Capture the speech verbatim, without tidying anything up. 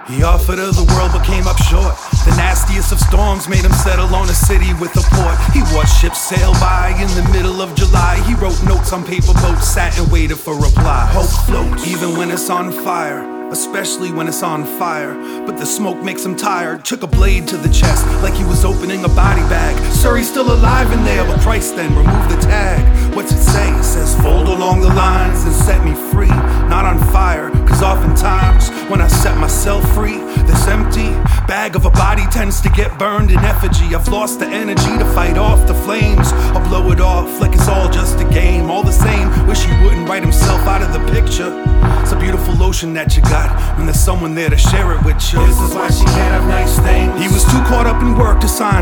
He offered her the world but came up short. The nastiest of storms made him settle on a city with a port. He watched ships sail by in the middle of July. He wrote notes on paper boats, sat and waited for replies. Hope floats even when it's on fire, especially when it's on fire. But the smoke makes him tired. Took a blade to the chest like he was opening a body bag. Sir, he's still alive in there, but Christ then, remove the tag. What's it say? It says fold along the lines and set me free, not on fire. Cause oftentimes when I set myself free, this empty bag of a body tends to get burned in effigy. I've lost the energy to fight off the flames. I'll blow it off like it's all just a game. All the same, wish he wouldn't write himself out of the picture. It's a beautiful ocean that you got when there's someone there to share it with you. This is why she can't have nice things. He was too caught up in work to sign